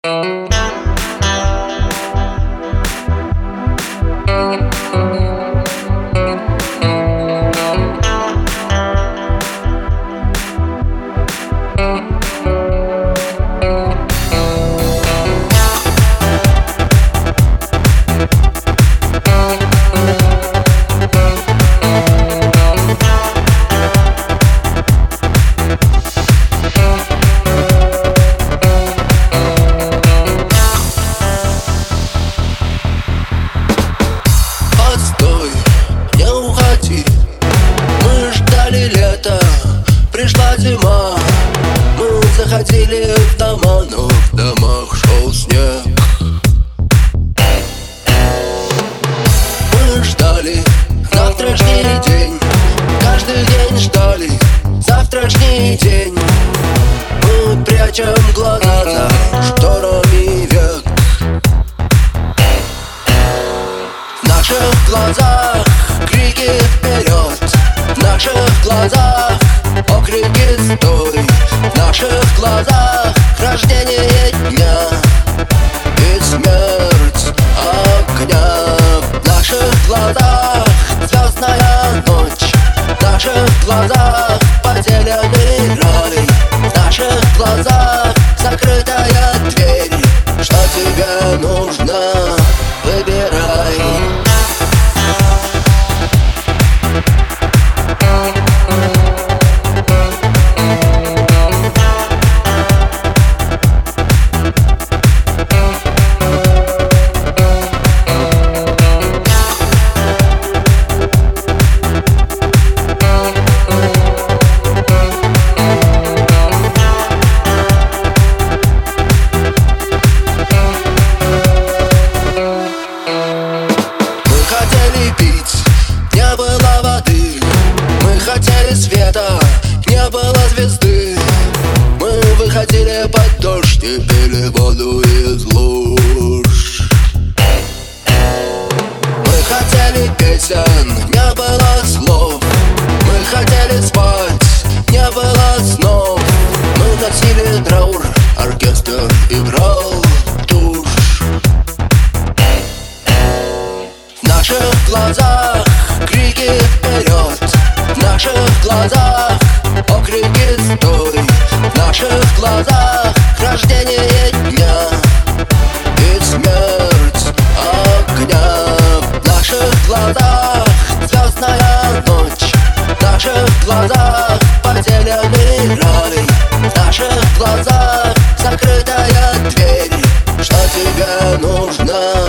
Пришла зима, мы заходили в дома, но в домах шел снег. Мы ждали завтрашний день, каждый день ждали завтрашний день. Мы прячем глаза за шторами век. В наших глазах крики вперед, в наших глазах окрики стой, в наших глазах рождение дня и смерть огня. В наших глазах звездная ночь, в наших глазах потерянный рай, в наших глазах закрытая дверь. Что тебе нужно, выбирай. Не было воды, мы хотели света, не было звезды. Мы выходили под дождь и пили воду из луж. Мы хотели песен, не было слов. Мы хотели спать, не было снов. Мы носили траур, оркестр играл тушь. В наших глазах крики вперед, в наших глазах окрики стой, в наших глазах рождение дня и смерть огня. В наших глазах звездная ночь, в наших глазах потерянный рай, в наших глазах закрытая дверь. Что тебе нужно?